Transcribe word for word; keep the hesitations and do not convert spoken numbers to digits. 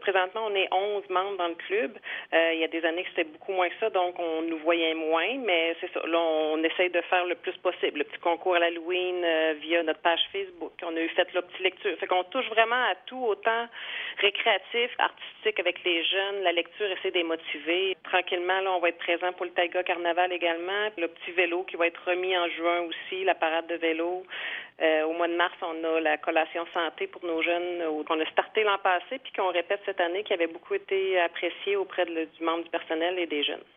Présentement, on est onze membres dans le club. Euh, il y a des années que c'était beaucoup moins que ça, donc on nous voyait moins, mais c'est ça. Là, on essaye de faire le plus possible. Le petit concours à l'Halloween euh, via notre page Facebook. On a eu fait la petite lecture. Fait qu'on touche vraiment à tout, autant récréatif, artistique avec les jeunes. La lecture essaie de les motiver. Tranquillement, là, on va être présent pour le Taiga Carnaval également. Le petit vélo qui va être remis en juin aussi, la parade de vélo. Euh, au mois de mars, on a la collation santé pour nos jeunes euh, qu'on a starté l'an passé puis qu'on répète cette année, qui avait beaucoup été apprécié auprès de, du membre du personnel et des jeunes.